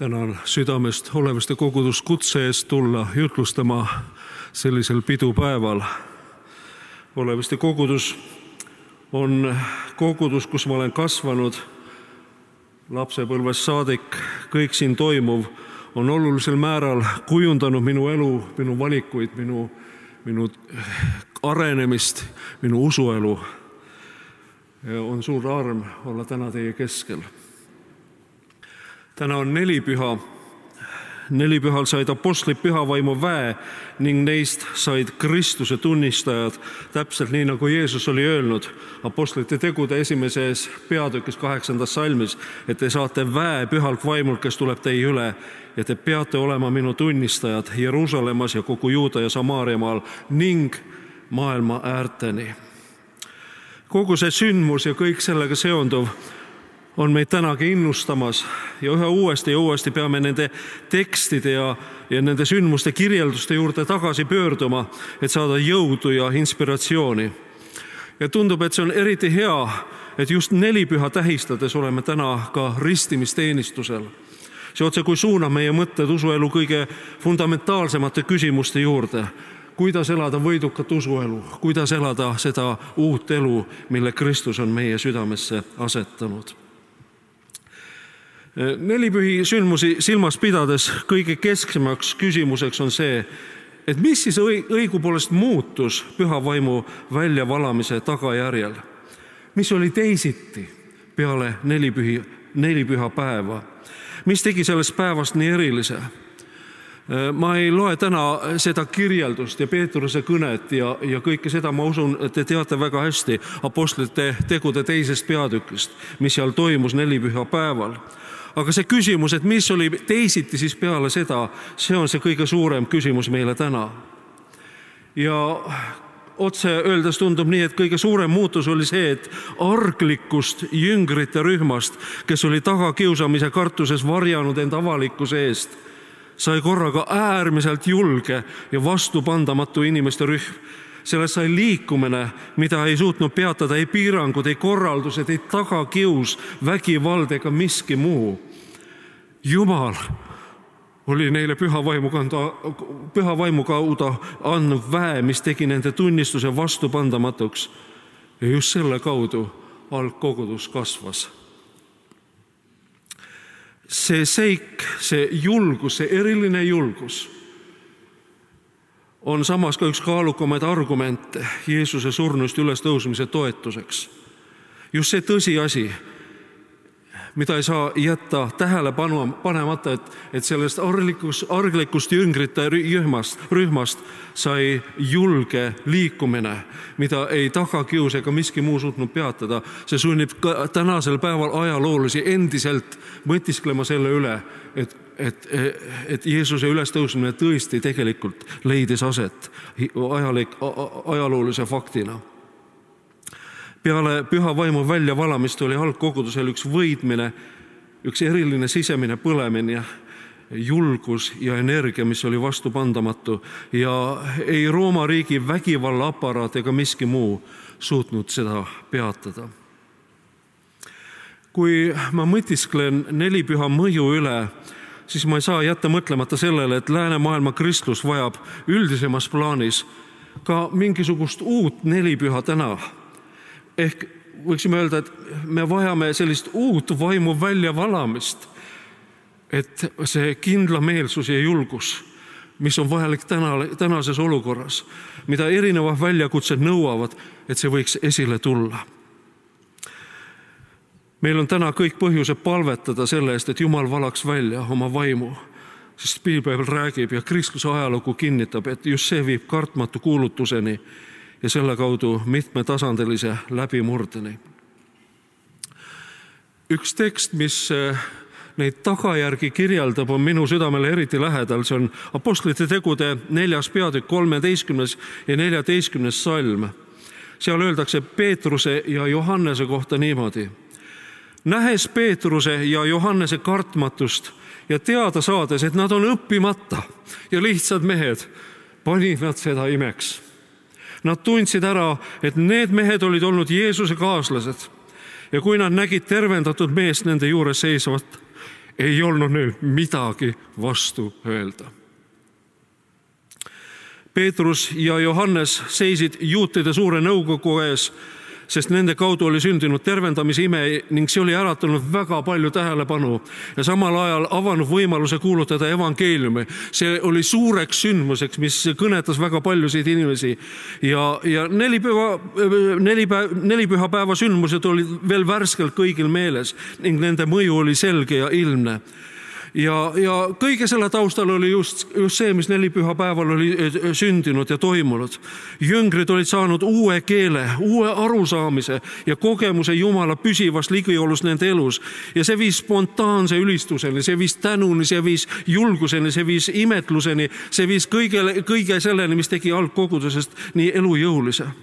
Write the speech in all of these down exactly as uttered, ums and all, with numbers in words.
Tänan südamest Oleviste koguduskutse eest tulla jutlustama sellisel pidupäeval. Oleviste kogudus on kogudus, kus ma olen kasvanud lapsepõlvest saadik. Kõik siin toimuv on olulisel määral kujundanud minu elu, minu valikuid, minu, minu arenemist, minu usuelu. On suur arm olla täna teie keskel. Täna on nelipüha. Nelipühal said apostlid pühavaimu väe ning neist said Kristuse tunnistajad, täpselt nii nagu Jeesus oli öelnud apostlite tegude esimeses peatükis kaheksandas salmis, et te saate väe pühalt vaimult, kes tuleb teie üle ja te peate olema minu tunnistajad Jeruusalemmas ja kogu Juuda ja Samaariamaal ning maailma äärteni. Kogu see sündmus ja kõik sellega seonduv on meid tänagi innustamas ja ühe uuesti ja uuesti peame nende tekstide ja, ja nende sündmuste kirjelduste juurde tagasi pöörduma, et saada jõudu ja inspiratsiooni. Ja tundub, et see on eriti hea, et just nelipüha tähistades oleme täna ka ristimisteenistusel. See otse kui suunab meie mõtted usuelu kõige fundamentaalsemate küsimuste juurde. Kuidas elada võidukat usuelu, kuidas elada seda uut elu, mille Kristus on meie südamesse asetanud. Nelipühi sündmusi silmas pidades kõige kesksemaks küsimuseks on see, et mis siis õigupoolest muutus pühavaimu väljavalamise tagajärjel? Mis oli teisiti peale nelipühi, nelipüha päeva? Mis tegi sellest päevast nii erilise? Ma ei loe täna seda kirjeldust ja Peetruse kõnet ja, ja kõike seda ma usun, et te teate väga hästi apostlite tegude teisest peatükist, mis seal toimus nelipüha päeval. Aga see küsimus, et mis oli teisiti siis peale seda, see on see kõige suurem küsimus meile täna. Ja otse öeldes tundub nii, et kõige suurem muutus oli see, et arglikust jüngrite rühmast, kes oli tagakiusamise kartuses varjanud end avalikkuse eest, sai korraga äärmiselt julge ja vastupandamatu inimeste rühm. Sellest sai liikumine, mida ei suutnud peatada ei piirangud, ei korraldused, ei tagakius, vägivald ega miski muu. Jumal oli neile pühavaimu, kanda, pühavaimu kaudu andnud väe, mis tegi nende tunnistuse vastupandamatuks. Ja just selle kaudu algkogudus kasvas. See seik, see julgus, see eriline julgus on samas ka üks kaalukamaid argumente Jeesuse surnust ülestõusmise toetuseks. Just see tõsiasi, mida ei saa jätta tähele panemata, et, et sellest arglikust, arglikust jüngrite rühmast, rühmast sai julge liikumine, mida ei tagakius ega miski muu suutnud peatada. See sunnib ka tänasel päeval ajaloolisi endiselt mõtisklema selle üle, et Et, et Jeesuse ülestõusmine tõesti tegelikult leidis aset ajalik, ajaloolise faktina. Peale pühavaimu väljavalamist oli algkogudusel üks võidmine, üks eriline sisemine põlemine, julgus ja energia, mis oli vastupandamatu ja ei Rooma riigi vägivalla aparaat ega miski muu suutnud seda peatada. Kui ma mõtisklen nelipüha mõju üle, siis ma ei saa jätta mõtlemata sellele, et läänemaailma kristlus vajab üldisemas plaanis ka mingisugust uut nelipüha täna. Ehk võiksime öelda, et me vajame sellist uut vaimu väljavalamist, et see kindlameelsus ja julgus, mis on vajalik täna, tänases olukorras, mida erinevad väljakutsed nõuavad, et see võiks esile tulla. Meil on täna kõik põhjused palvetada selle eest, et Jumal valaks välja oma vaimu, sest Piibel räägib ja kristluse ajalugu kinnitab, et just see viib kartmatu kuulutuseni ja selle kaudu mitmetasandilise läbimurdeni. Üks tekst, mis neid tagajärgi kirjeldab, on minu südamele eriti lähedal. See on apostlite tegude neljas peatükk, kolmeteistkümnes ja neljateistkümnes salm. Seal öeldakse Peetruse ja Johannese kohta niimoodi. Nähes Peetruse ja Johannese kartmatust ja teada saades, et nad on õppimata ja lihtsad mehed, panid nad seda imeks. Nad tundsid ära, et need mehed olid olnud Jeesuse kaaslased ja kui nad nägid tervendatud meest nende juures seisvat, ei olnud neil midagi vastu öelda. Peetrus ja Johannes seisid juutide suure nõukogu ees, sest nende kaudu oli sündinud tervendamisime ning see oli äratanud väga palju tähelepanu ja samal ajal avanud võimaluse kuulutada evangeeliumi. See oli suureks sündmuseks, mis kõnetas väga paljusid inimesi ja, ja neli, püha, neli, päev, neli pühapäeva sündmused olid veel värskelt kõigil meeles ning nende mõju oli selge ja ilmne. Ja, ja kõige selle taustal oli just, just see, mis neli pühapäeval oli sündinud ja toimunud. Jüngrid olid saanud uue keele, uue arusaamise ja kogemuse Jumala püsivast ligiolust nende elus. Ja see viis spontaanse ülistuseni, see viis tänuni, see viis julguseni, see viis imetluseni, see viis kõige, kõige selleni, mis tegi algkogudusest nii elujõulise.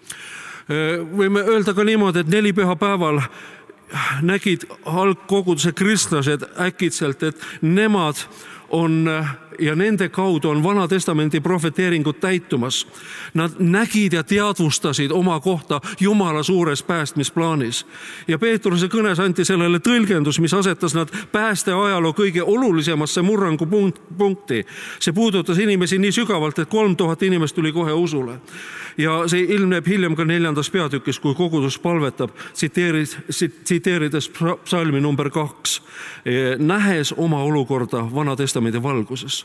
Võime öelda ka niimoodi, et neli pühapäeval nägid algkoguduse kristlased äkitselt, et nemad on ja nende kaudu on Vana Testamendi profeteeringud täitumas. Nad nägid ja teadvustasid oma kohta Jumala suures päästmisplaanis. Ja Peetruse kõnes anti sellele tõlgendus, mis asetas nad pääste ajaloo kõige olulisemasse murrangu punkti. See puudutas inimesi nii sügavalt, et kolm tuhat inimest tuli kohe usule. Ja see ilmneb hiljem ka neljandas peatükis, kui kogudus palvetab, tsiteerides psalmi number kaks, nähes oma olukorda Vana Testamendi valguses.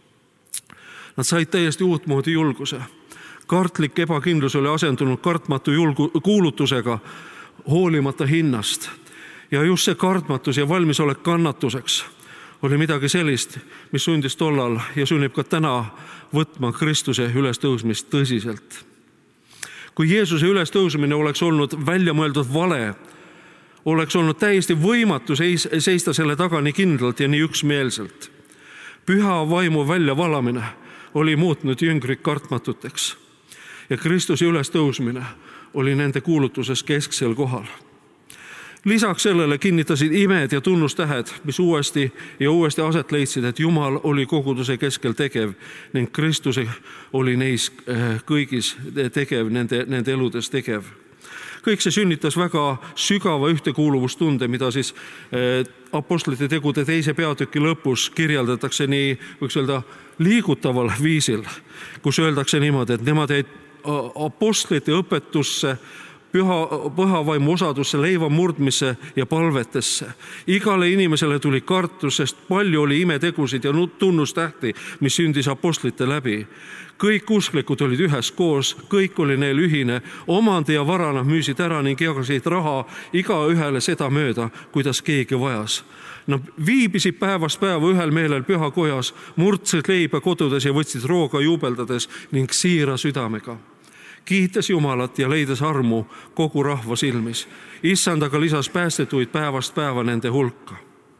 Nad said täiesti uutmoodi julguse. Kartlik ebakindlus oli asendunud kartmatu julgu, kuulutusega hoolimata hinnast. Ja just see kartmatus ja valmisolek kannatuseks oli midagi sellist, mis sundis tollal ja sunnib ka täna võtma Kristuse ülestõusmist tõsiselt. Kui Jeesuse ülestõusmine oleks olnud väljamõeldud vale, oleks olnud täiesti võimatu seista selle taga nii kindlalt ja nii üksmeelselt. Püha vaimu väljavalamine oli muutnud jüngrid kartmatuteks ja Kristuse ülestõusmine oli nende kuulutuses kesksel kohal. Lisaks sellele kinnitasid imed ja tunnustähed, mis uuesti ja uuesti aset leidsid, et Jumal oli koguduse keskel tegev ning Kristus oli neis kõigis tegev, nende, nende eludes tegev. Kõik see sünnitas väga sügava ühtekuuluvustunde, mida siis apostlite tegude teise peatüki lõpus kirjeldatakse nii, võiks öelda, liigutaval viisil, kus öeldakse niimoodi, et nemad jäid apostlite õpetusse, püha, pühavaimu osadusse, leiva murdmisse ja palvetesse. Igale inimesele tuli kartus, sest palju oli imetegusid ja tunnustähti, mis sündis apostlite läbi. Kõik usklikud olid ühes koos, kõik oli neil ühine, omandi ja vara nad müüsid ära ning jagasid raha iga ühele seda mööda, kuidas keegi vajas. Nad viibisid päevast päeva ühel meelel pühakojas, murdsid leiba kodudes ja võtsid rooga juubeldades ning siira südamega. Kiites Jumalat ja leides armu kogu rahva silmis. Issand aga lisas päästetuid päevast päeva nende hulka.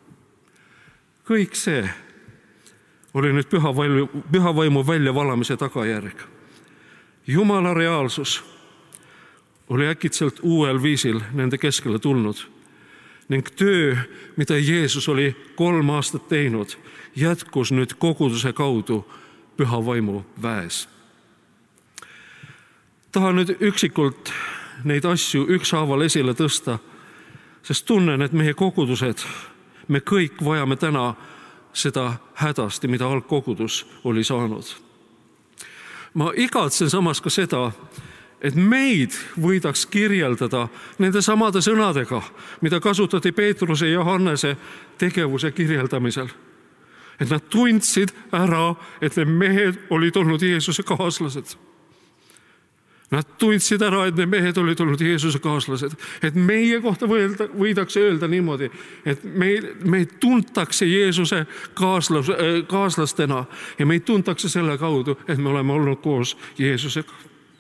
Kõik see oli nüüd pühavaimu, pühavaimu väljavalamise tagajärg. Jumala reaalsus oli äkitselt uuel viisil nende keskele tulnud ning töö, mida Jeesus oli kolm aastat teinud, jätkus nüüd koguduse kaudu pühavaimu väes. Tahan nüüd üksikult neid asju ükshaaval esile tõsta, sest tunnen, et meie kogudused, me kõik vajame täna seda hädasti, mida algkogudus oli saanud. Ma igatsen samas ka seda, et meid võidaks kirjeldada nende samade sõnadega, mida kasutati Peetruse ja Johannese tegevuse kirjeldamisel. Et nad tundsid ära, et need mehed olid olnud Jeesuse kaaslased. Nad tundsid ära, et need mehed olid olnud Jeesuse kaaslased. Et meie kohta võidakse öelda niimoodi, et meid, meid tuntakse Jeesuse kaaslas, kaaslastena ja meid tuntakse selle kaudu, et me oleme olnud koos Jeesusega.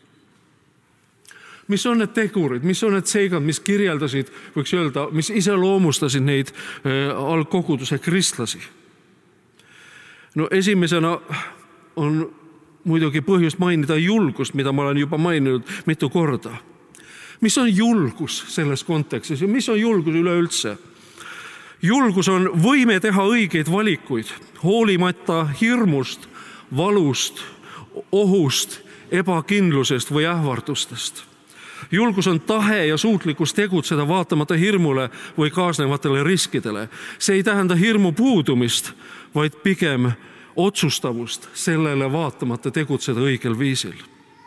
Mis on need tegurid, mis on need seigad, mis kirjeldasid, võiks öelda, mis iseloomustasid neid algkoguduse kristlasi? No esimesena on muidugi põhjust mainida julgust, mida ma olen juba maininud mitu korda. Mis on julgus selles kontekstis ja mis on julgus üleüldse? Julgus on võime teha õigeid valikuid, hoolimata hirmust, valust, ohust, ebakindlusest või ähvardustest. Julgus on tahe ja suutlikkus tegutseda vaatamata hirmule või kaasnevatele riskidele. See ei tähenda hirmu puudumist, vaid pigem otsustavust sellele vaatamata tegutseda õigel viisil.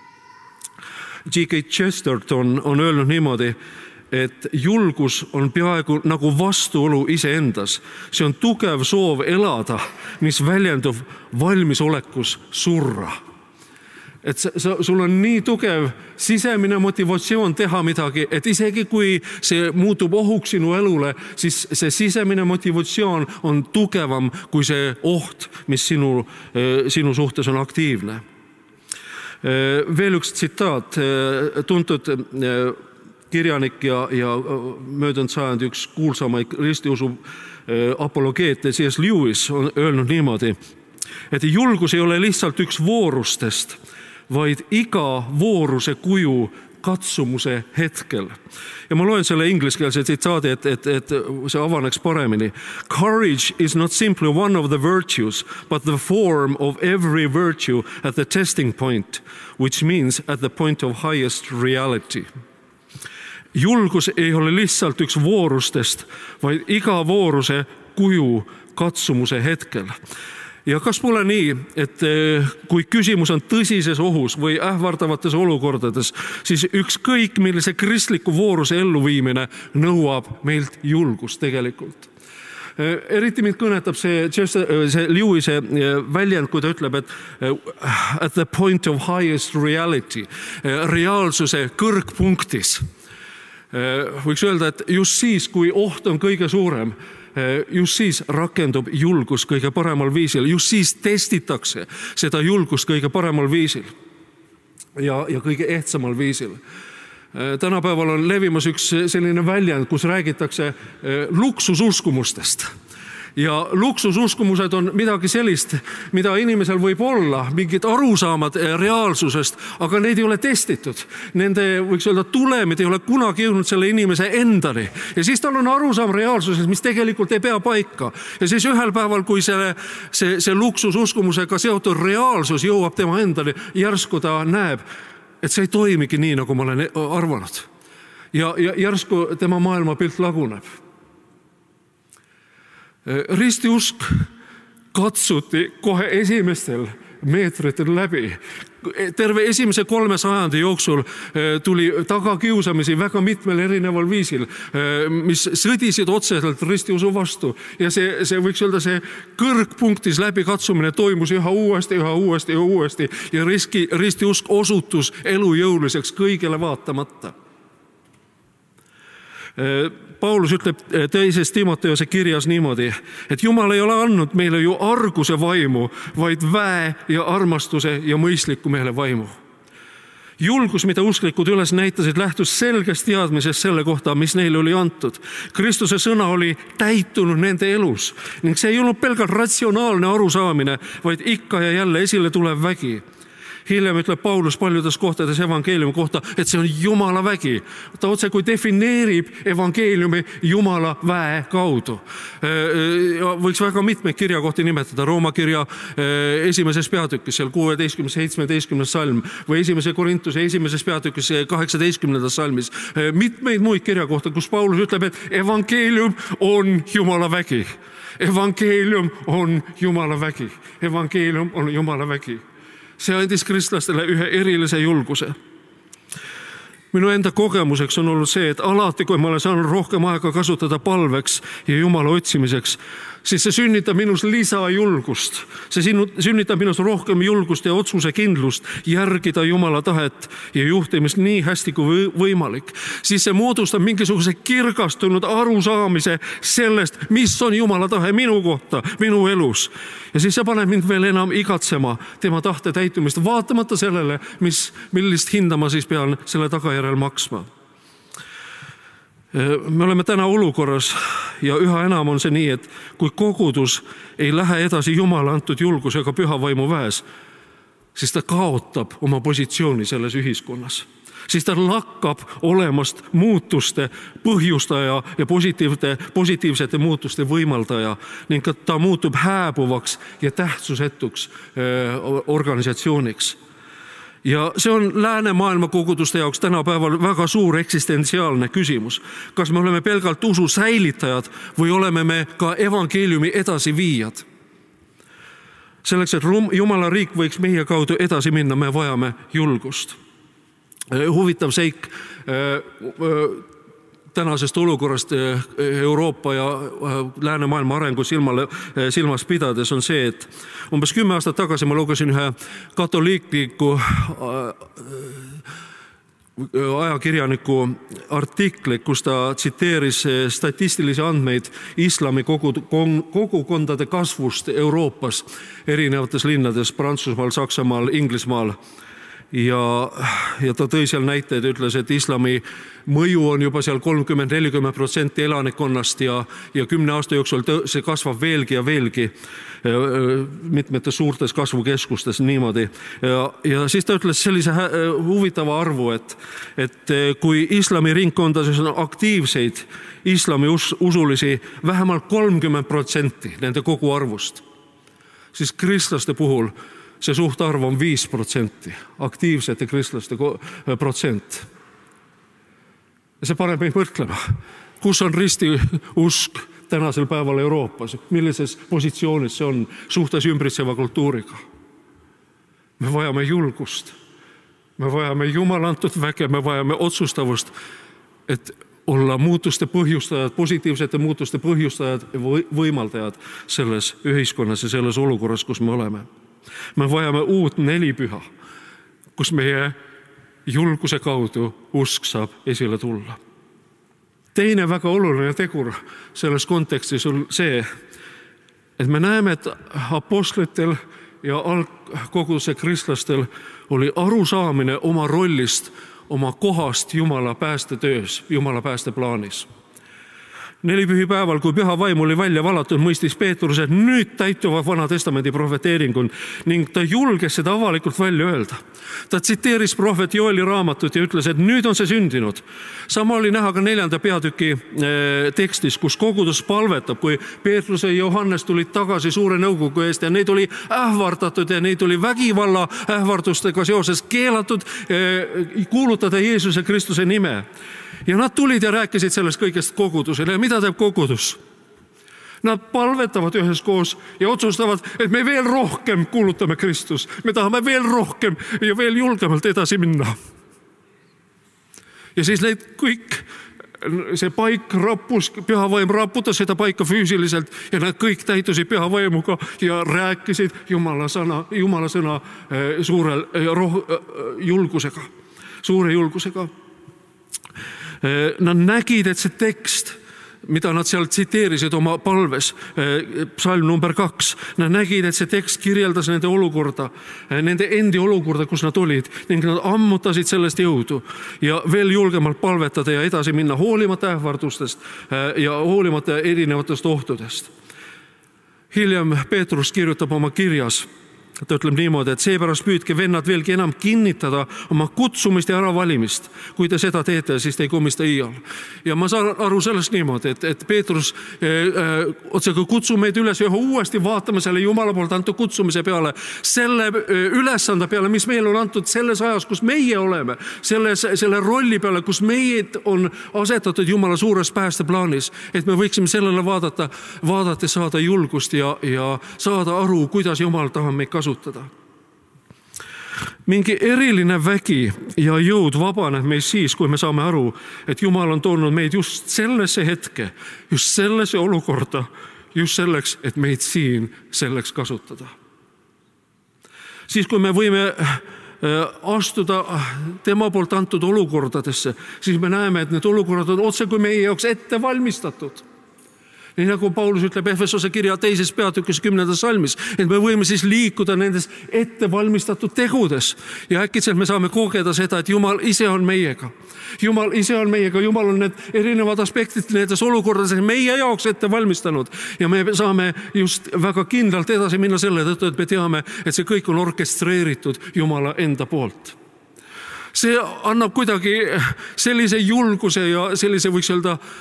G K Chesterton on öelnud niimoodi, et julgus on peaaegu nagu vastuolu iseendas. See on tugev soov elada, mis väljendub valmisolekus surra. Et sa, sa, sul on nii tugev sisemine motivatsioon teha midagi, et isegi kui see muutub ohuks sinu elule, siis see sisemine motivatsioon on tugevam kui see oht, mis sinu, sinu suhtes on aktiivne. Veel üks tsitaat, tuntud kirjanik ja, ja möödunud sajandi üks kuulsamaid ristiusu apologeete C S Lewis on öelnud niimoodi, et julgus ei ole lihtsalt üks voorustest, vaid iga vooruse kuju katsumuse hetkel. Ja ma loen selle ingliskeelse tsitaadi, et, et, et see avaneks paremini. Courage is not simply one of the virtues, but the form of every virtue at the testing point, which means at the point of highest reality. Julgus ei ole lihtsalt üks voorustest, vaid iga vooruse kuju katsumuse hetkel. Ja kas pole nii, et kui küsimus on tõsises ohus või ähvardavates olukordades, siis ükskõik millise kristliku vooruse elluviimine nõuab meilt julgust tegelikult. Eriti mind kõnetab see, see Lewise väljend, kui ta ütleb, et at the point of highest reality, reaalsuse kõrgpunktis. Võiks öelda, et just siis, kui oht on kõige suurem, just siis rakendub julgus kõige paremal viisil, just siis testitakse seda julgust kõige paremal viisil ja, ja kõige ehtsamal viisil. Tänapäeval on levimas üks selline väljend, kus räägitakse luksususkumustest. Ja luksususkumused on midagi sellist, mida inimesel võib olla, mingid arusaamad reaalsusest, aga neid ei ole testitud. Nende, võiks öelda, tulemid ei ole kunagi jõudnud selle inimese endani. Ja siis tal on arusaam reaalsusest, mis tegelikult ei pea paika. Ja siis ühel päeval, kui see, see, see luksususkumusega seotud reaalsus jõuab tema endani, järsku ta näeb, et see ei toimigi nii, nagu ma olen arvanud. Ja, ja järsku tema maailmapilt laguneb. Ristiusk katsuti kohe esimestel meetritel läbi. Terve esimese kolme sajandi jooksul tuli tagakiusamisi väga mitmel erineval viisil, mis sõdisid otseselt ristiusu vastu. Ja see, see võiks öelda, see kõrgpunktis läbi katsumine toimus üha uuesti, üha uuesti ja uuesti. Ja riski, ristiusk osutus elujõuliseks kõigele vaatamata. Paulus ütleb teises Timoteose kirjas niimoodi, et Jumal ei ole andnud meile ju arguse vaimu, vaid väe ja armastuse ja mõistliku meele vaimu. Julgus, mida usklikud üles näitasid, lähtus selgest teadmisest selle kohta, mis neile oli antud. Kristuse sõna oli täitunud nende elus ning see ei olnud pelgalt ratsionaalne arusaamine, vaid ikka ja jälle esile tulev vägi. Hiljem ütleb Paulus paljudes kohtades evangeeliumi kohta, et see on Jumala vägi. Ta otse kui defineerib evangeeliumi Jumala väe kaudu. Võiks väga mitmeid kirjakohti nimetada. Rooma kirja esimeses peatükis, seal kuueteistkümnes, seitsmeteistkümnes salm või esimese Korintuse esimeses peatükis kaheksateistkümnendas salmis. Mitmeid muid kirjakohta, kus Paulus ütleb, et evangeelium on Jumala vägi. Evangeelium on Jumala vägi. Evangeelium on Jumala vägi. See andis kristlastele ühe erilise julguse. Minu enda kogemuseks on olnud see, et alati, kui ma olen saanud rohkem aega kasutada palveks ja Jumala otsimiseks, siis see sünnitab minus lisajulgust. See sünnitab minus rohkem julgust ja otsuse kindlust järgida Jumala tahet ja juhtimist nii hästi kui võimalik. Siis see moodustab mingisuguse kirgastunud arusaamise sellest, mis on Jumala tahe minu kohta, minu elus. Ja siis see paneb mind veel enam igatsema tema tahte täitumist, vaatamata sellele, mis, millist hinda ma siis pean selle tagajärjel maksma. Me oleme täna olukorras ja üha enam on see nii, et kui kogudus ei lähe edasi Jumala antud julgusega püha vaimu väes, siis ta kaotab oma positsiooni selles ühiskonnas. Siis ta lakkab olemast muutuste põhjustaja ja positiivsete, positiivsete muutuste võimaldaja ning ta muutub hääbuvaks ja tähtsusetuks organisatsiooniks. Ja see on läänemaailma koguduste jaoks tänapäeval väga suur eksistentsiaalne küsimus. Kas me oleme pelgalt usu säilitajad või oleme me ka evangeeliumi edasi viijad? Selleks, et Jumala riik võiks meie kaudu edasi minna, me vajame julgust. Huvitav seik tänasest olukorrast Euroopa ja läänemaailma arengu silmale, silmas pidades on see, et umbes kümme aastat tagasi ma lugesin ühe katoliikliku ajakirjaniku artikli, kus ta tsiteeris statistilisi andmeid islami kogukondade kasvust Euroopas erinevates linnades Prantsusmaal, Saksamaal, Inglismaal. Ja, ja ta tõi seal näiteid, ütles, et islami mõju on juba seal kolmkümmend nelikümmend protsenti elanikkonnast ja, ja kümne aasta jooksul see kasvab veelgi ja veelgi mitmetes suurtes kasvukeskustes niimoodi. Ja, ja siis ta ütles sellise huvitava arvu, et, et kui islami ringkondades on aktiivseid islami usulisi vähemalt kolmkümmend protsenti nende kogu arvust, siis kristlaste puhul see suhtarv on viis protsenti, aktiivsete kristlaste protsent. Ja see paneb meid mõtlema, kus on ristiusk tänasel päeval Euroopas, millises positsioonis see on suhtes ümbritseva kultuuriga. Me vajame julgust, me vajame Jumala antud väge, me vajame otsustavust, et olla muutuste põhjustajad, positiivsete muutuste põhjustajad ja võimaldajad selles ühiskonnas ja selles olukorras, kus me oleme. Me vajame uut nelipüha, kus meie julguse kaudu usk saab esile tulla. Teine väga oluline tegur selles kontekstis on see, et me näeme, et apostlitel ja algkoguduse kristlastel oli arusaamine oma rollist, oma kohast Jumala päästetöös, Jumala päästeplaanis. Nelipühipäeval, kui püha vaim oli välja valatud, mõistis Peetrus, et nüüd täituvad Vana Testamendi profeteeringud ning ta julges seda avalikult välja öelda. Ta tsiteeris prohvet Joeli raamatut ja ütles, et nüüd on see sündinud. Sama oli näha ka neljanda peatüki tekstis, kus kogudus palvetab, kui Peetrus ja Johannes tulid tagasi suure nõukogu eest ja neid oli ähvardatud ja neid oli vägivalla ähvardustega seoses keelatud kuulutada Jeesuse Kristuse nime. Ja nad tulid ja rääkisid sellest kõigest kogudusele. Ja mida teeb kogudus? Nad palvetavad üheskoos ja otsustavad, et me veel rohkem kuulutame Kristus. Me tahame veel rohkem ja veel julgemalt edasi minna. Ja siis need kõik, see paik rappus, pühavaim raputas seda paika füüsiliselt ja nad kõik täitusid pühavaimuga ja rääkisid Jumala sõna, Jumala sõna suurel roh, julgusega, suure julgusega. Nad nägid, et see tekst, mida nad seal tsiteerisid oma palves, psalm number kaks, nad nägid, et see tekst kirjeldas nende olukorda, nende endi olukorda, kus nad olid, ning nad ammutasid sellest jõudu ja veel julgemalt palvetada ja edasi minna hoolimata ähvardustest ja hoolimata erinevatest ohtudest. Hiljem Peetrus kirjutab oma kirjas, ta ütleb niimoodi, et seepärast püüdke vennad veelgi enam kinnitada oma kutsumist ja äravalimist. Kui te seda teete, siis te ei komista iial. Ja ma saan aru sellest niimoodi, et, et Peetrus äh, otsega kutsub meid üles ühe uuesti vaatama selle Jumala poolt antud kutsumise peale, selle ülesande peale, mis meil on antud selles ajas, kus meie oleme, selles, selle rolli peale, kus meid on asetatud Jumala suures päästeplaanis, et me võiksime sellele vaadata, vaadata saada julgust ja, ja saada aru, kuidas Jumal tahab meid kasutada. Mingi eriline vägi ja jõud vabaneb meis siis, kui me saame aru, et Jumal on toonud meid just sellesse hetke, just sellesse olukorda, just selleks, et meid siin selleks kasutada. Siis, kui me võime astuda tema poolt antud olukordadesse, siis me näeme, et need olukorrad on otse kui meie jaoks ette valmistatud. Nii nagu Paulus ütleb Efesose kirja teises peatükis kümnendas salmis, et me võime siis liikuda nendes ettevalmistatud tegudes ja äkitselt me saame kogeda seda, et Jumal ise on meiega. Jumal ise on meiega, Jumal on need erinevad aspektid nendes olukordades meie jaoks ette valmistanud ja me saame just väga kindlalt edasi minna selle tõttu, et me teame, et see kõik on orkestreeritud Jumala enda poolt. See annab kuidagi sellise julguse ja sellise võiks öelda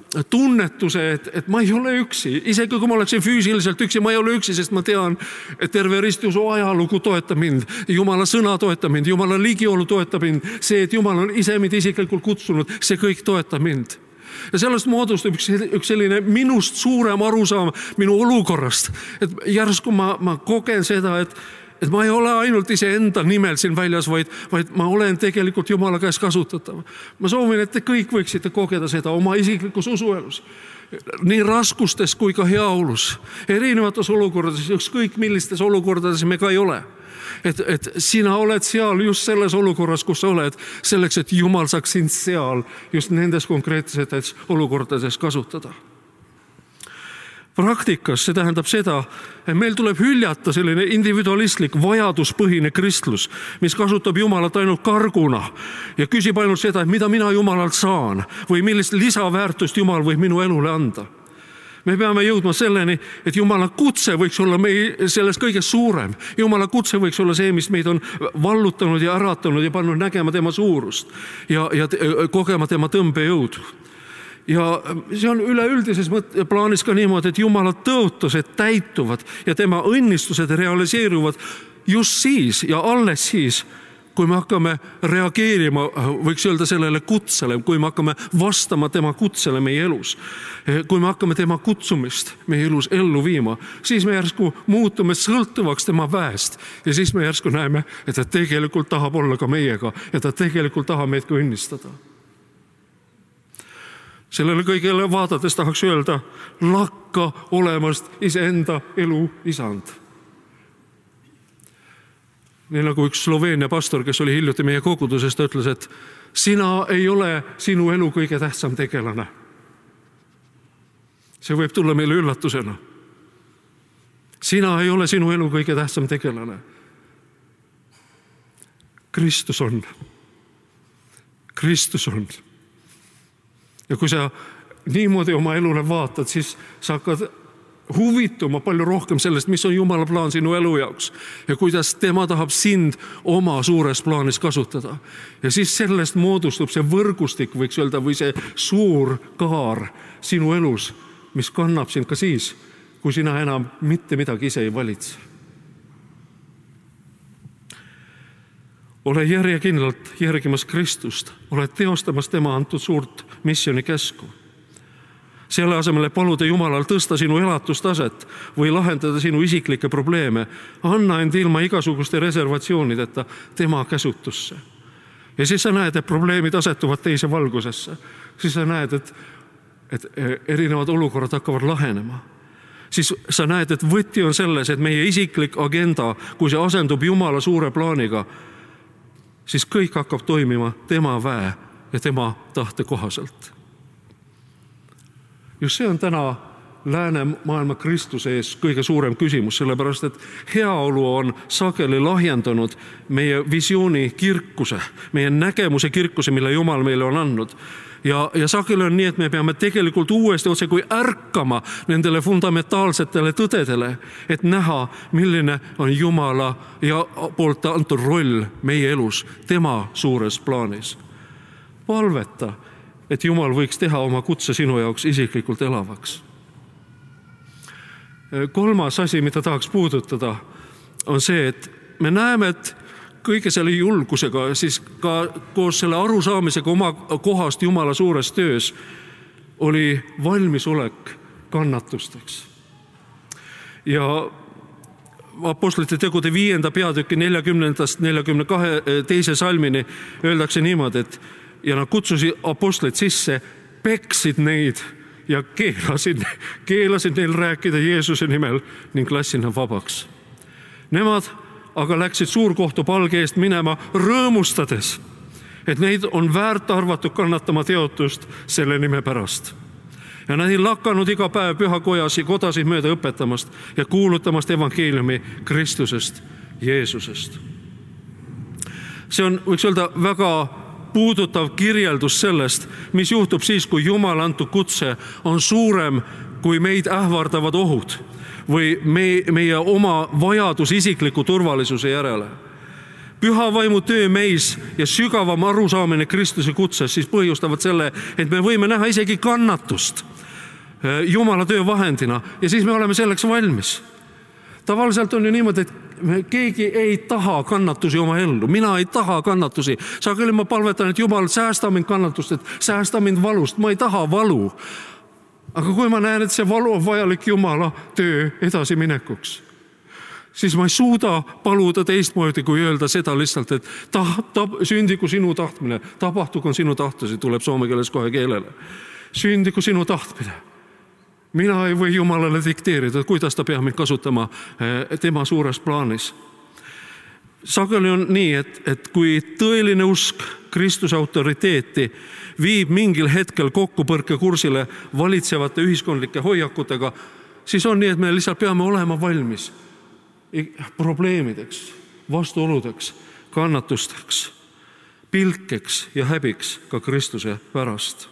tunnetuse, et, et ma ei ole üksi. Isegi kui ma oleksin füüsiliselt üksi, ma ei ole üksi, sest ma tean, et terve ristiusu ajalugu toetab mind. Jumala sõna toetab mind, Jumala ligiolu toetab mind. See, et Jumal on ise mind isiklikult kutsunud, see kõik toetab mind. Ja sellest moodustub üks, üks selline minust suurem arusaam minu olukorrast. Et järsku ma, ma kogen seda, et et ma ei ole ainult iseenda nimel siin väljas, vaid, vaid ma olen tegelikult Jumala käes kasutatav. Ma soovin, et te kõik võiksite kogeda seda oma isiklikus usuelus. Nii raskustes kui ka heaolus. Erinevates olukordades, ükskõik millistes olukordades me ka ei ole. Et, et sina oled seal just selles olukorras, kus sa oled, selleks, et Jumal saaks sind seal just nendes konkreetsetes olukordades kasutada. Praktikas see tähendab seda, et meil tuleb hüljata selline individualistlik vajaduspõhine kristlus, mis kasutab Jumalat ainult karguna ja küsib ainult seda, et mida mina Jumalalt saan või millist lisaväärtust Jumal võib minu elule anda. Me peame jõudma selleni, et Jumala kutse võiks olla meie sellest kõige suurem. Jumala kutse võiks olla see, mis meid on vallutanud ja äratanud ja pannud nägema tema suurust ja, ja kogema tema tõmbejõudu. Ja see on üleüldises plaanis ka niimoodi, et Jumala tõotused täituvad ja tema õnnistused realiseeruvad just siis ja alles siis, kui me hakkame reageerima, võiks öelda sellele kutsele, kui me hakkame vastama tema kutsele meie elus, kui me hakkame tema kutsumist meie elus ellu viima, siis me järsku muutume sõltuvaks tema väest ja siis me järsku näeme, et ta tegelikult tahab olla ka meiega ja ta tegelikult tahab meid ka õnnistada. Sellele kõigele vaadates tahaks öelda, lakka olemast iseenda elu isand. Nii nagu üks Sloveenia pastor, kes oli hiljuti meie koguduses, ta ütles, et sina ei ole sinu elu kõige tähtsam tegelane. See võib tulla meile üllatusena. Sina ei ole sinu elu kõige tähtsam tegelane. Kristus on. Kristus on. Ja kui sa niimoodi oma elule vaatad, siis sa hakkad huvituma palju rohkem sellest, mis on Jumala plaan sinu elu jaoks ja kuidas tema tahab sind oma suures plaanis kasutada. Ja siis sellest moodustub see võrgustik, võiks öelda, või see suur kaar sinu elus, mis kannab sind ka siis, kui sina enam mitte midagi ise ei valitse. Ole järjekindlalt järgimas Kristust, oled teostamas tema antud suurt missiooni käsku. Selle asemele paluda Jumalal tõsta sinu elatustaset või lahendada sinu isiklikke probleeme, anna end ilma igasuguste reservatsioonideta tema käsutusse. Ja siis sa näed, et probleemid asetuvad teise valgusesse. Siis sa näed, et, et erinevad olukorrad hakkavad lahenema. Siis sa näed, et võti on selles, et meie isiklik agenda, kui see asendub Jumala suure plaaniga, siis kõik hakkab toimima tema väe ja tema tahte kohaselt. Just see on täna lääne maailma kristluse ees kõige suurem küsimus, sellepärast et heaolu on sageli lahjendanud meie visiooni kirkuse, meie nägemuse kirkuse, mille Jumal meile on andnud. Ja, ja sageli on nii, et me peame tegelikult uuesti otse kui ärkama nendele fundamentaalsetele tõdedele, et näha, milline on Jumala ja poolt antud roll meie elus, tema suures plaanis. Palveta, et Jumal võiks teha oma kutse sinu jaoks isiklikult elavaks. Kolmas asi, mida tahaks puudutada, on see, et me näeme, et kõige selle julgusega, siis ka koos selle arusaamisega oma kohast Jumala suures töös oli valmisolek kannatusteks. Ja apostlite tegude viienda peatüki neljakümnendast neljakümne kahe teise salmini öeldakse niimoodi, et ja nad kutsusid apostlid sisse, peksid neid ja keelasid, keelasid neil rääkida Jeesuse nimel ning lasid nad vabaks. Nemad aga läksid suurkohtu palge eest minema rõõmustades, et neid on väärt arvatud kannatama teotust selle nime pärast. Ja nad ei lakanud iga päev pühakojas ja kodasid mööda õpetamast ja kuulutamast evangeeliumi Kristusest, Jeesusest. See on, võiks öelda, väga puudutav kirjeldus sellest, mis juhtub siis, kui Jumal antud kutse on suurem kui meid ähvardavad ohud või me, meie oma vajadus isikliku turvalisuse järele. Püha vaimu töö meis ja sügavam arusaamine Kristuse kutsest siis põhjustavad selle, et me võime näha isegi kannatust Jumala töö vahendina ja siis me oleme selleks valmis. Tavaliselt on ju niimoodi, et me, keegi ei taha kannatusi oma ellu. Mina ei taha kannatusi. Sageli ma palvetan, et Jumal, säästa mind kannatust, et säästa mind valust. Ma ei taha valu. Aga kui ma näen, et see valu on vajalik Jumala töö edasiminekuks, siis ma ei suuda paluda teistmoodi, kui öelda seda lihtsalt, et ta, ta, sündigu sinu tahtmine, tapahtugu sinu tahtmine, tuleb soome keeles kohe keelele. Sündigu sinu tahtmine. Mina ei või Jumalale dikteerida, kuidas ta peab mind kasutama tema suures plaanis. Sageli on nii, et, et kui tõeline usk Kristuse autoriteeti viib mingil hetkel kokkupõrke kursile valitsevate ühiskondlike hoiakutega, siis on nii, et me lihtsalt peame olema valmis probleemideks, vastuoludeks, kannatusteks, pilkeks ja häbiks ka Kristuse pärast.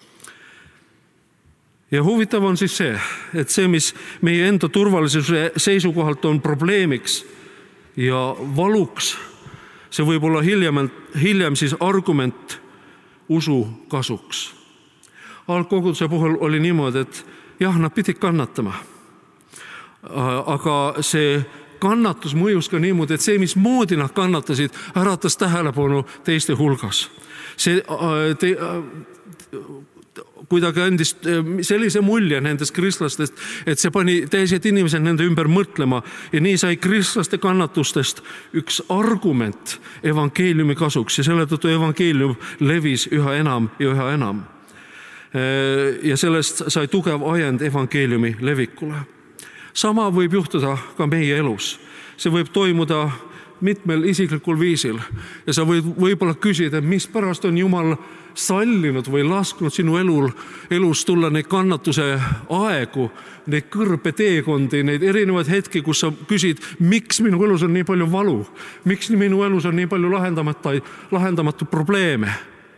Ja huvitav on siis see, et see, mis meie enda turvalisuse seisukohalt on probleemiks ja valuks, see võib olla hiljem, hiljem siis argument usu kasuks. Algkoguduse puhul oli niimoodi, et jah, nad pidid kannatama. Aga see kannatus mõjus ka niimoodi, et see, mis moodi nad kannatasid, äratas tähelepanu teiste hulgas. See te, kuidagi andis sellise mulje nendest kristlastest, et see pani teised inimesed nende ümber mõtlema ja nii sai kristlaste kannatustest üks argument evangeeliumi kasuks ja selle tõttu evangeelium levis üha enam ja üha enam. Ja sellest sai tugev ajend evangeeliumi levikule. Sama võib juhtuda ka meie elus. See võib toimuda mitmel isiklikul viisil ja sa võid võib-olla küsida, mis pärast on Jumal sallinud või lasknud sinu elul, elus tulla neid kannatuse aegu, neid kõrbeteekondi, neid erinevaid hetki, kus sa küsid, miks minu elus on nii palju valu, miks minu elus on nii palju lahendamata, lahendamatu probleeme.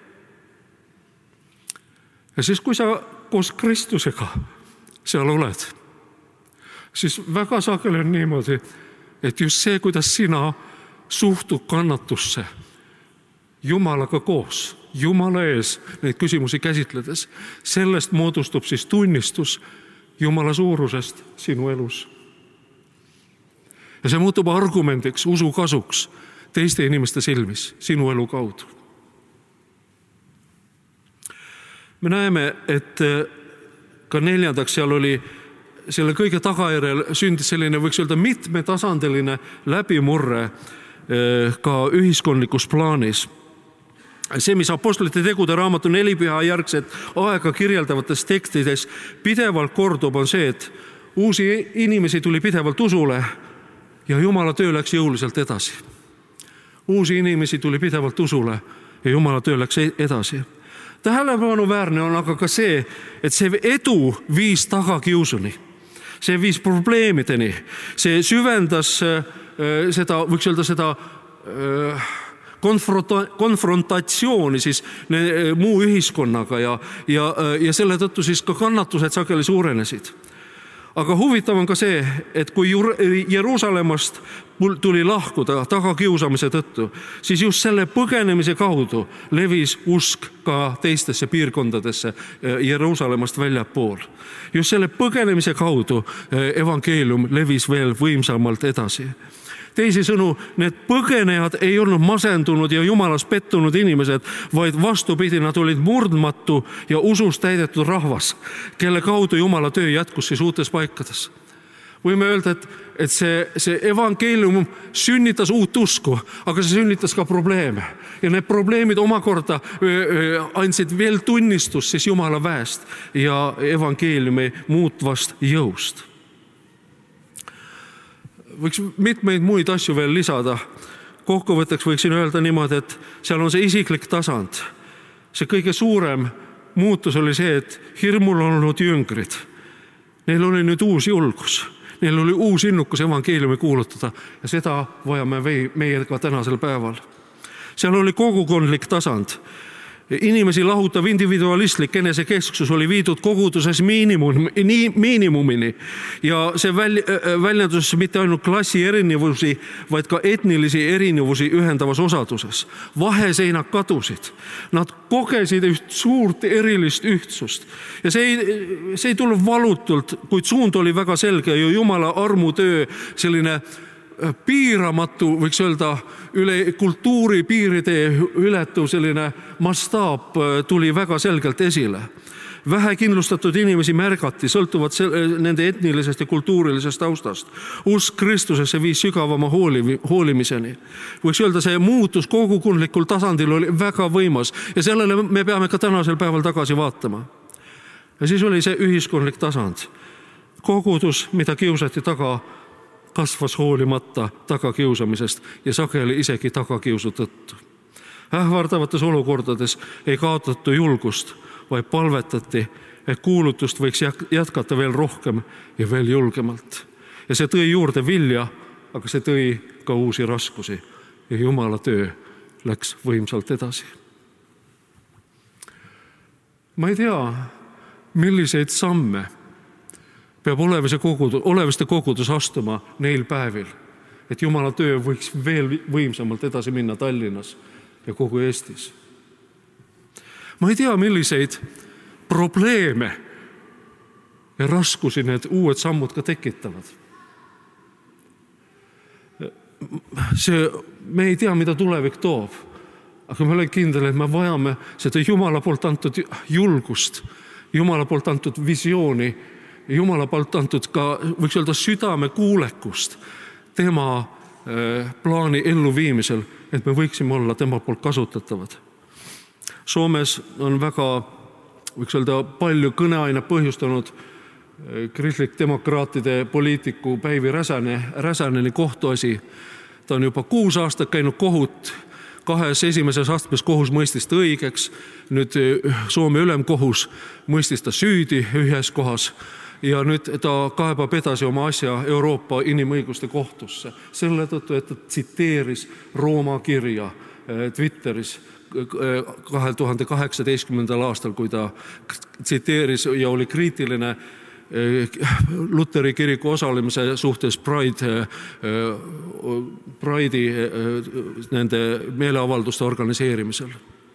Ja siis, kui sa koos Kristusega seal oled, siis väga sageli on niimoodi, et just see, kuidas sina suhtud kannatusse Jumalaga koos, Jumala ees neid küsimusi käsitledes, sellest moodustub siis tunnistus Jumala suurusest sinu elus. Ja see muutub argumendiks, usu kasuks teiste inimeste silmis, sinu elu kaudu. Me näeme, et ka neljandaks seal oli selle kõige tagajärjel sündis selline, võiks öelda, mitmetasandiline läbimurre ka ühiskondlikus plaanis. See, mis apostlite tegude raamatu nelipüha järgset aega kirjeldavates tekstides pidevalt kordub, on see, et uusi inimesi tuli pidevalt usule ja Jumala töö läks jõuliselt edasi. Uusi inimesi tuli pidevalt usule ja Jumala töö läks edasi. Tähelepanuväärne on aga ka see, et see edu viis tagakiusuni. See viis probleemideni. See süvendas seda, võiks öelda seda konfrontatsiooni siis muu ühiskonnaga ja, ja, ja selle tõttu siis ka kannatused sageli suurenesid. Aga huvitav on ka see, et kui Jeruusalemmast tuli lahkuda tagakiusamise tõttu, siis just selle põgenemise kaudu levis usk ka teistesse piirkondadesse Jeruusalemmast väljapool. Just selle põgenemise kaudu evangeelium levis veel võimsamalt edasi. Teisisõnu, need põgenejad ei olnud masendunud ja Jumalas pettunud inimesed, vaid vastupidi, nad olid murdmatu ja usus täidetud rahvas, kelle kaudu Jumala töö jätkus siis uutes paikades. Võime öelda, et, et see, see evangeelium sünnitas uut usku, aga see sünnitas ka probleeme. Ja need probleemid omakorda andsid veel tunnistust siis Jumala väest ja evangeeliumi muutvast jõust. Võiks mitmeid muid asju veel lisada. Kokkuvõtteks võiksin öelda niimoodi, et seal on see isiklik tasand. See kõige suurem muutus oli see, et hirmul on olnud jüngrid. Neil oli nüüd uus julgus. Neil oli uus innukus evangeeliumi kuulutada ja seda vajame meie ka tänasel päeval. Seal oli kogukondlik tasand. Inimesi lahutav individualistlik enesekesksus oli viidud koguduses miinimum, nii, miinimumini ja see väl, väljendus mitte ainult klassi erinevusi, vaid ka etnilisi erinevusi ühendavas osaduses. Vaheseinad kadusid. Nad kogesid üht suurt erilist ühtsust. Ja see ei, see ei tulnud valutult, kuid suund oli väga selge ja Jumala armutöö selline piiramatu, võiks öelda, üle kultuuri piiride ületuv selline mastaap tuli väga selgelt esile. Vähekindlustatud inimesi märgati, sõltuvad nende etnilisest ja kultuurilisest taustast. Usk Kristusesse viis sügavama hoolimiseni. Võiks öelda, see muutus kogukondlikul tasandil oli väga võimas ja sellele me peame ka tänasel päeval tagasi vaatama. Ja siis oli see ühiskondlik tasand. Kogudus, mida kiusati taga, kasvas hoolimata tagakiusamisest ja sageli isegi tagakiusu tõttu. Ähvardavates olukordades ei kaotatu julgust, vaid palvetati, et kuulutust võiks jätkata veel rohkem ja veel julgemalt. Ja see tõi juurde vilja, aga see tõi ka uusi raskusi ja Jumala töö läks võimsalt edasi. Ma ei tea, milliseid samme peab oleviste kogudus, oleviste kogudus astuma neil päevil, et Jumala töö võiks veel võimsamalt edasi minna Tallinnas ja kogu Eestis. Ma ei tea, milliseid probleeme ja raskusi need uued sammud ka tekitavad. See, me ei tea, mida tulevik toob, aga ma olen kindel, et me vajame seda Jumala poolt antud julgust, Jumala poolt antud visiooni, Jumala poolt antud ka, võiks öelda, südame kuulekust tema plaani elluviimisel, et me võiksime olla tema poolt kasutatavad. Soomes on väga, võiks öelda, palju kõneaine põhjustanud kristlik demokraatide poliitiku Päivi Räsäne, Räsäneni kohtuasi. Ta on juba kuus aastat käinud kohut, kahes esimeses astmes kohus mõistis ta õigeks, nüüd Soome ülemkohus mõistis ta süüdi ühes kohas ja nüüd ta kaebab edasi oma asja Euroopa inimõiguste kohtusse. Selle tõttu, et ta tsiteeris Rooma kirja Twitteris kahe tuhande kaheksateistkümnendal aastal, kui ta tsiteeris ja oli kriitiline Luteri kiriku osalemise suhtes Pride, Pride'i nende meeleavalduste organiseerimisel.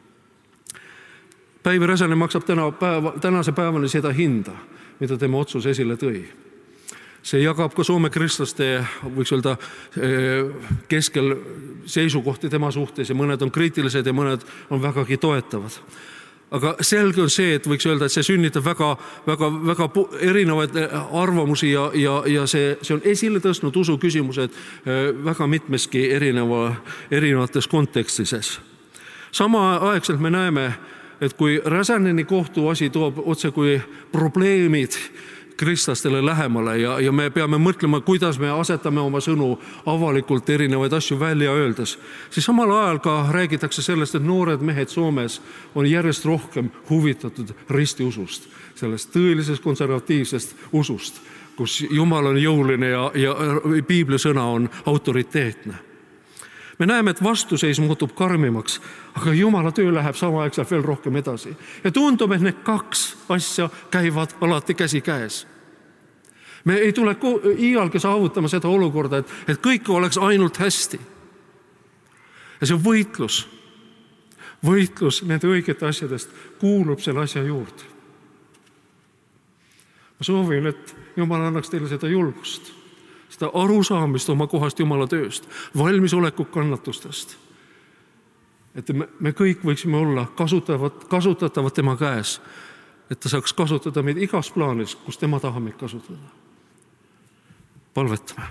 Päivi Räsäne maksab täna päeva, tänase päevani seda hinda, mida tema otsus esile tõi. See jagab ka Soome kristlaste, võiks öelda, keskel seisukohti tema suhtes ja mõned on kriitilised ja mõned on vägagi toetavad. Aga selge on see, et võiks öelda, et see sünnitab väga, väga, väga erinevaid arvamusi ja, ja, ja see, see on esile tõstnud usu küsimused väga mitmeski erineva, erinevates kontekstises. Sama aegselt me näeme, et kui Räsäneni kohtuasi toob otse kui probleemid kristlastele lähemale ja, ja me peame mõtlema, kuidas me asetame oma sõnu avalikult erinevaid asju välja öeldes, siis samal ajal ka räägitakse sellest, et noored mehed Soomes on järjest rohkem huvitatud ristiusust, sellest tõelisest konservatiivsest usust, kus Jumal on jõuline ja, ja Piibli sõna on autoriteetne. Me näeme, et vastuseis muutub karmimaks, aga Jumala töö läheb samaaegselt veel rohkem edasi. Ja tundub, et need kaks asja käivad alati käsi käes. Me ei tule iialgi saavutama seda olukorda, et, et kõik oleks ainult hästi. Ja see võitlus, võitlus nende õigete asjadest kuulub selle asja juurde. Ma soovin, et Jumal annaks teile seda julgust, seda arusaamist oma kohast Jumala tööst, valmisoleku kannatustest. Et me, me kõik võiksime olla kasutavad, kasutatavad tema käes, et ta saaks kasutada meid igas plaanis, kus tema tahab meid kasutada. Palvetame.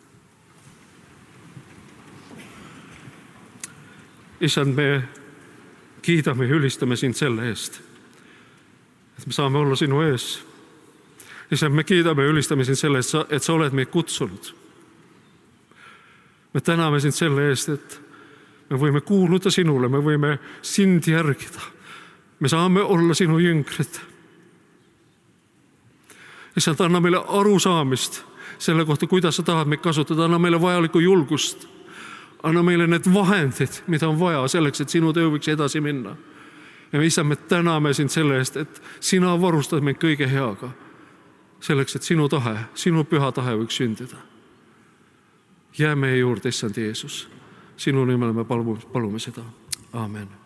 Issand, me kiidame ja ülistame sind selle eest, et me saame olla sinu ees. Issand, me kiidame ja ülistame sind selle eest, et sa oled meid kutsunud. Me täname sind selle eest, et me võime kuuluda sinule, me võime sind järgida. Me saame olla sinu jüngrid. Issand, anna meile arusaamist selle kohta, kuidas sa tahad meid kasutada, anna meile vajalikku julgust, anna meile need vahendid, mida on vaja selleks, et sinu töö võiks edasi minna. ja me, Issand, me täname sind selle eest, et sina varustad meid kõige heaga, selleks, et sinu tahe, sinu püha tahe võiks sündida. Jää meie juurde, Issand Jeesus. Sinu nimel me palume, palume seda. Aamen.